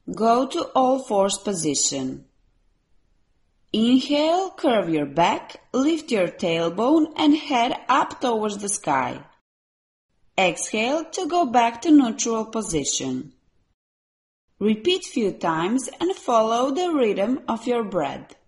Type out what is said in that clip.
Go to all fours position. Inhale, curve your back, lift your tailbone and head up towards the sky. Exhale to go back to neutral position. Repeat few times and follow the rhythm of your breath.